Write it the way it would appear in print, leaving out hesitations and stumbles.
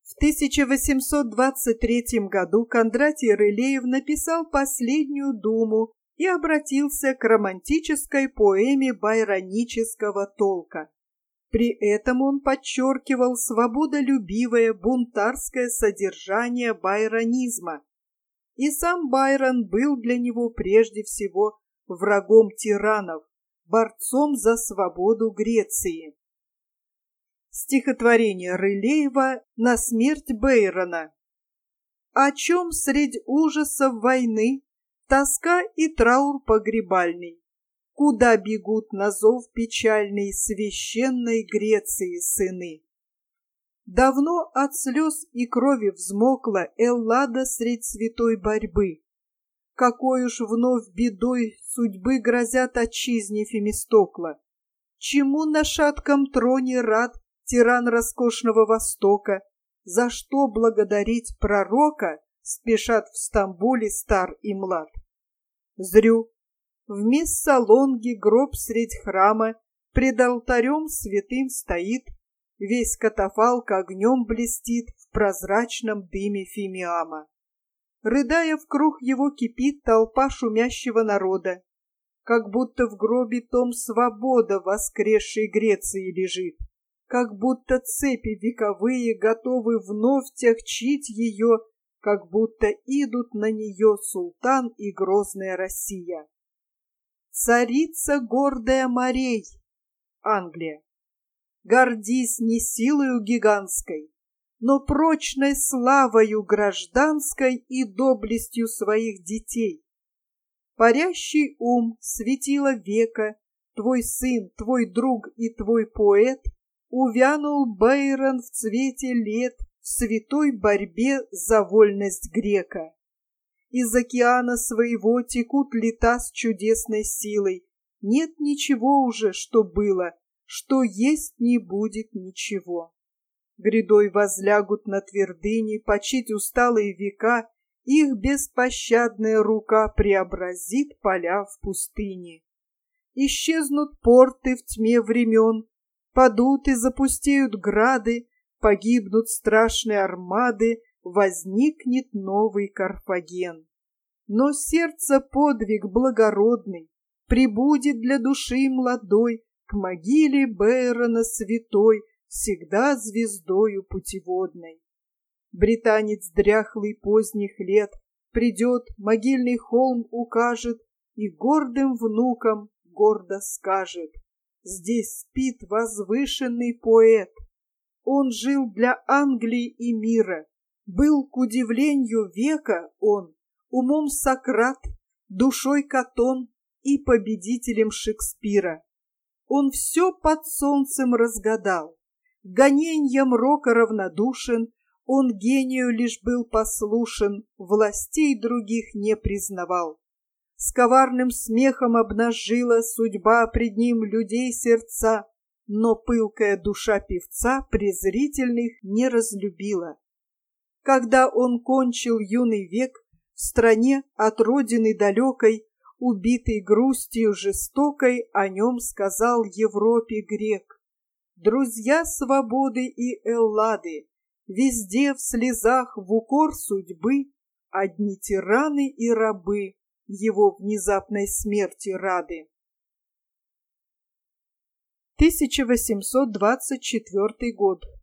В 1823 году Кондратий Рылеев написал последнюю думу и обратился к романтической поэме байронического толка. При этом он подчеркивал свободолюбивое бунтарское содержание байронизма. И сам Байрон был для него прежде всего врагом тиранов, борцом за свободу Греции. Стихотворение Рылеева на смерть Байрона. О чем средь ужасов войны тоска и траур погребальный? Куда бегут на зов печальный священной Греции сыны? Давно от слез и крови взмокла Эллада средь святой борьбы. Какой уж вновь бедой судьбы грозят отчизне Фемистокла? Чему на шатком троне рад тиран роскошного Востока? За что благодарить пророка спешат в Стамбуле стар и млад? Зрю. В Мессалонге гроб средь храма пред алтарем святым стоит, весь катафалк огнем блестит в прозрачном дыме фимиама. Рыдая, вкруг его кипит толпа шумящего народа, как будто в гробе том свобода воскресшей Греции лежит, как будто цепи вековые готовы вновь тягчить ее, как будто идут на нее султан и грозная Россия. Царица гордая морей, Англия, гордись не силою гигантской, но прочной славою гражданской и доблестью своих детей. Парящий ум светила века, твой сын, твой друг и твой поэт, увянул Байрон в цвете лет в святой борьбе за вольность грека. Из океана своего текут лета с чудесной силой. Нет ничего уже, что было, что есть не будет ничего. Грядой возлягут на твердыне почить усталые века, их беспощадная рука преобразит поля в пустыне. Исчезнут порты в тьме времен, падут и запустеют грады, погибнут страшные армады, возникнет новый Карфаген. Но сердце подвиг благородный прибудет для души молодой к могиле Байрона святой, всегда звездою путеводной. Британец дряхлый поздних лет придет, могильный холм укажет и гордым внукам гордо скажет: здесь спит возвышенный поэт. Он жил для Англии и мира, был к удивлению века он, умом Сократ, душой Катон и победителем Шекспира. Он все под солнцем разгадал, гоненьям рока равнодушен, он гению лишь был послушен, властей других не признавал. С коварным смехом обнажила судьба пред ним людей сердца, но пылкая душа певца презрительных не разлюбила. Когда он кончил юный век, в стране от родины далекой, убитый грустью жестокой, о нем сказал Европе грек: друзья свободы и Эллады, везде в слезах в укор судьбы одни тираны и рабы его внезапной смерти рады. 1824 год.